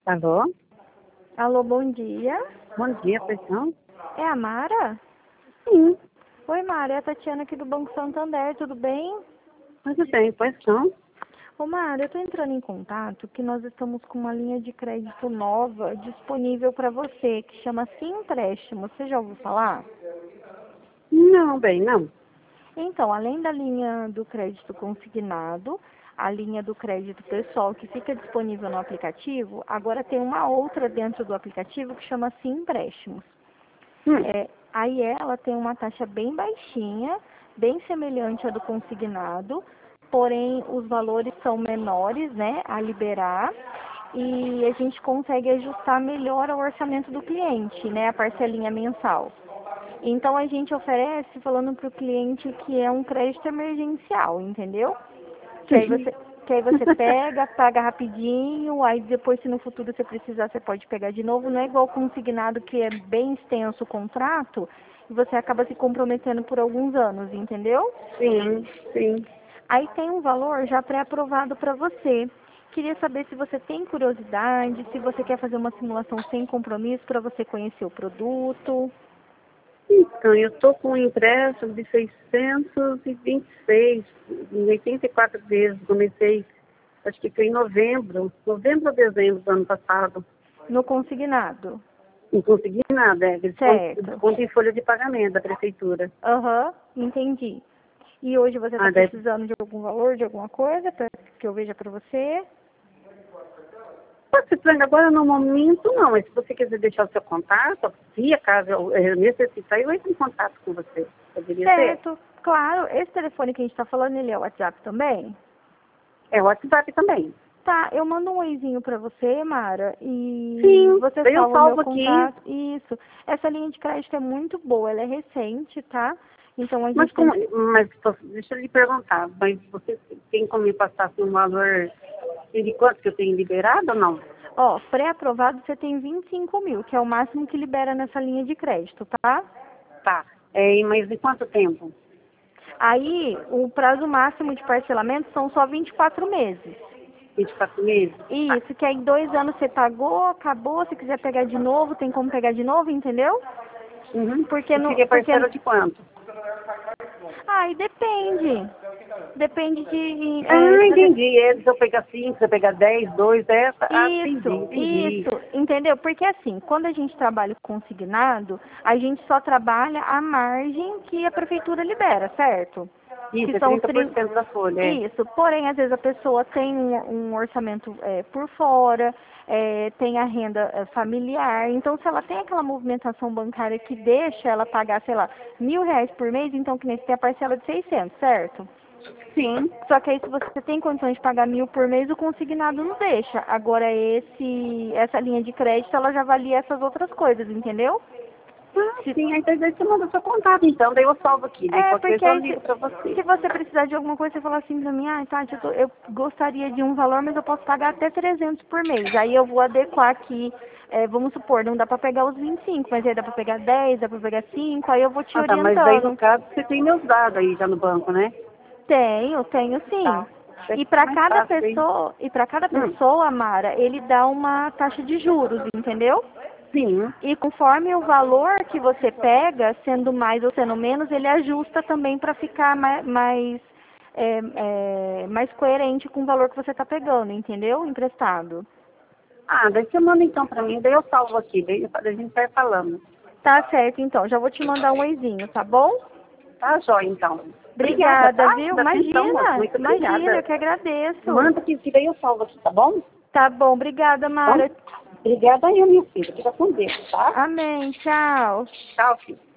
Alô? Alô, bom dia. Bom dia, pessoal. É a Mara? Sim, Oi, Mara, é a Tatiana aqui do Banco Santander, tudo bem? tudo bem, pois não. Ô, Mara, eu tô entrando em contato que nós estamos com uma linha de crédito nova disponível para você, que chama Sim Empréstimo. Você já ouviu falar? Não, bem, não. Então, além da linha do crédito consignado, a linha do crédito pessoal que fica disponível no aplicativo, agora tem uma outra dentro do aplicativo que chama Sim Empréstimos. Hum, Aí ela tem uma taxa bem baixinha, bem semelhante à do consignado, porém os valores são menores, né, a liberar, e a gente consegue ajustar melhor o orçamento do cliente, né, a parcelinha mensal. Então a gente oferece falando para o cliente que é um crédito emergencial, entendeu? Que aí sim. você, que aí você pega, paga rapidinho, aí depois se no futuro você precisar, você pode pegar de novo. Não é igual consignado que é bem extenso o contrato e você acaba se comprometendo por alguns anos, entendeu? Sim, sim. Aí tem um valor já pré-aprovado para você. Queria saber se você tem curiosidade, se você quer fazer uma simulação sem compromisso para você conhecer o produto. Então, eu estou com um empréstimo de 626, em 84 vezes. Comecei, acho que foi em novembro ou dezembro do ano passado. No consignado. Não consegui nada, Certo. desconto em folha de pagamento da prefeitura. Aham, entendi. E hoje você está Ah, daí, precisando de algum valor, de alguma coisa, para que eu veja para você? pode ser frango, agora no momento não, mas se você quiser deixar o seu contato, se acaso eu necessitar, eu entro em contato com você. Poderia ser? Certo, claro. Esse telefone que a gente está falando, ele é o WhatsApp também? É o WhatsApp também. Tá, eu mando um oizinho para você, Mara, e Sim, você daí eu salva o meu salvo aqui. contato. Isso. Essa linha de crédito é muito boa, ela é recente, tá? Então a Mas gente como, tem. deixa eu lhe perguntar, mas você tem como me passar assim, um valor de quanto que eu tenho liberado ou não? Ó, pré-aprovado você tem 25 mil, que é o máximo que libera nessa linha de crédito, tá? Tá. Mas em quanto tempo? Aí, o prazo máximo de parcelamento são só 24 meses. 24 meses? Tá. Isso, que aí em 2 anos você pagou, acabou, se quiser pegar de novo, tem como pegar de novo, entendeu? Uhum. Porque E não, seria porque, parcela de quanto? aí depende. Depende Ah, se você. entendi. Se eu pegar 5, se eu pegar 10, 2, essa. Ah, entendi, entendi. Isso, entendeu? Porque assim, quando a gente trabalha com consignado, a gente só trabalha a margem que a prefeitura libera, certo? Que Isso, é são os 30% da folha, é. Isso, porém, às vezes a pessoa tem um orçamento por fora, tem a renda familiar, então se ela tem aquela movimentação bancária que deixa ela pagar, sei lá, R$ 1.000 por mês, então que nem se tem a parcela de 600, certo? Sim. Só que aí se você tem condições de pagar 1.000 por mês, o consignado não deixa. Agora essa linha de crédito, ela já valia essas outras coisas, entendeu? Ah, Se, sim. Aí daí você manda o seu contato, então. Daí eu salvo aqui. Daí qualquer porque coisa eu aí ligo pra se você. você precisar de alguma coisa, você fala assim pra mim, ah, Tati, eu gostaria de um valor, mas eu posso pagar até 300 por mês. Aí eu vou adequar aqui, vamos supor, não dá pra pegar os 25, mas aí dá pra pegar 10, dá pra pegar 5, aí eu vou te Ah, tá. Mas daí, no orientando. caso, você tem meus dados aí já no banco, né? Tenho sim. Tá. Deve ser mais fácil aí. E para cada Hum. pessoa, Mara, ele dá uma taxa de juros, entendeu? Sim. E conforme o valor que você pega, sendo mais ou sendo menos, ele ajusta também para ficar mais coerente com o valor que você está pegando, entendeu? Emprestado. Ah, daí você manda então pra mim. Daí eu salvo aqui. Daí a gente vai falando. Tá certo, então. Já vou te mandar um oizinho, tá bom? Tá, jóia, então. Obrigada, Obrigada, tá? viu? Da atenção, moço. Imagina, Muito imagina, eu obrigada. que agradeço. Manda que daí eu salvo aqui, tá bom? Tá bom, obrigada, Bom? Mara. Obrigada aí, minha filha. Fica com Deus, tá? Amém, tchau. Tchau, filho.